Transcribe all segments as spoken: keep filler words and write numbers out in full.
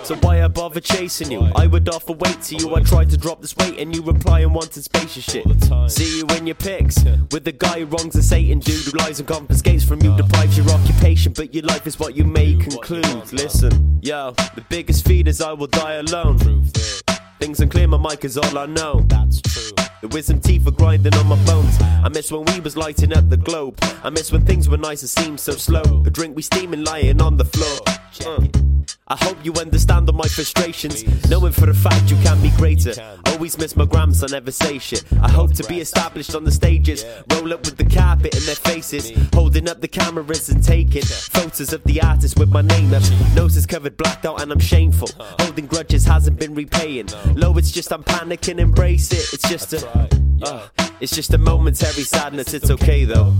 So why I bother chasing you? I would offer weight to you. I tried to drop this weight and you reply and wanted spacious shit. See you in your pics with the guy who wrongs a Satan dude who lies and confiscates from you, deprives your occupation, but your life is what you may conclude. Listen, yo, the biggest feed is I will die alone. Things unclear, my mic is all I know. That's true. The wisdom teeth are grinding on my bones. I miss when we was lighting up the globe. I miss when things were nice and seemed so slow. A drink we steaming lying on the floor. Uh. I hope you understand all my frustrations, knowing for a fact you can be greater. Always miss my grams, I never say shit. I hope to be established on the stages, roll up with the carpet in their faces, holding up the cameras and taking photos of the artist with my name up. Noses covered, blacked out, and I'm shameful. Holding grudges hasn't been repaying. Low, it's just I'm panicking, embrace it. It's just a, uh, it's just a momentary sadness. It's okay though.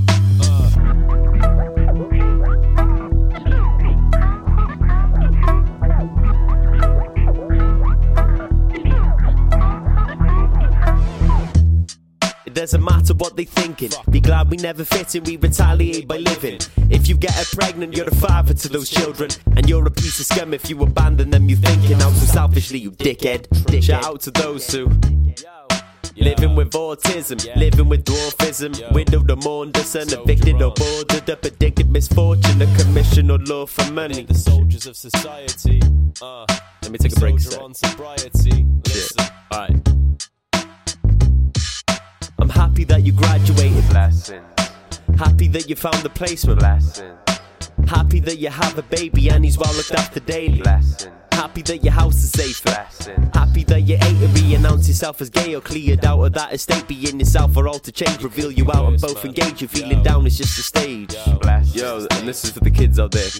It doesn't matter what they thinking. Be glad we never fit in, we retaliate by living. If you get her pregnant, you're the father to those children. And you're a piece of scum if you abandon them, you thinking out so selfishly, you dickhead. Shout out to those who living with autism, living with dwarfism, widowed or mourned, son, evicted or boarded up, addicted, misfortune, a commission or law for money. The soldiers of society. Uh, Let me take a break. Soldier on sobriety. Listen. Alright. I'm happy that you graduated. Blessings. Happy that you found a placement. Blessings. Happy that you have a baby and he's well looked after daily. Blessings. Happy that your house is safe. Blessings. Happy that you ate to re-announce yourself as gay or cleared out of that estate. Being yourself or all to change, reveal you out and both engage. You feeling down, it's just a stage. Blessings. Yo, and this is for the kids out there.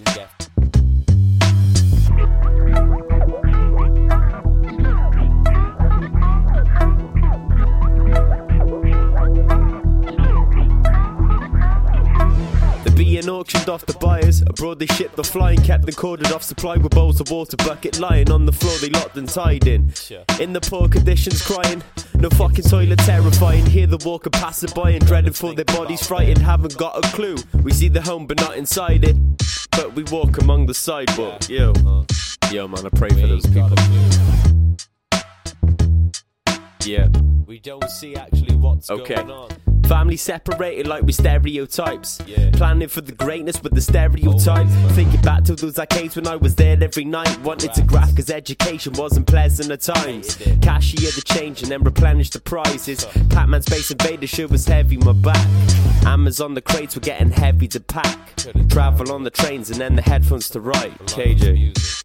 Being auctioned off the buyers, abroad they shipped the flying, kept and corded off supply with bowls of water, bucket lying on the floor they locked and tied in. In the poor conditions crying, no fucking toilet terrifying, hear the walker passing by and dreading for their bodies frightened, haven't got a clue, we see the home but not inside it, but we walk among the sidewalk. Yo, yo man, I pray for those people. Yeah. We don't see actually what's okay. going on. Family separated like we stereotypes. Yeah. Planning for the greatness with the stereotype. Thinking back to those arcades when I was there every night. Wanted to graph cause education wasn't pleasant at times. Cashier the change and then replenish the prizes. Pac-Man Space Invader sure was heavy my back. Amazon the crates were getting heavy to pack. Travel on the trains and then the headphones to write. K J.